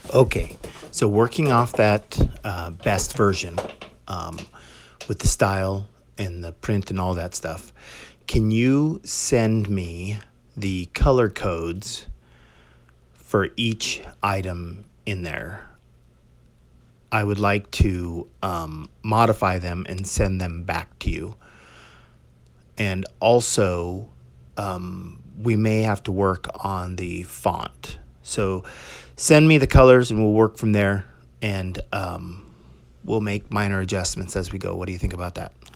Okay, so working off that best version um, with the style and the print and all that stuff, can you send me the color codes for each item in there? I would like to modify them and send them back to you. And also, we may have to work on the font. So send me the colors and we'll work from there. And we'll make minor adjustments as we go. What do you think about that?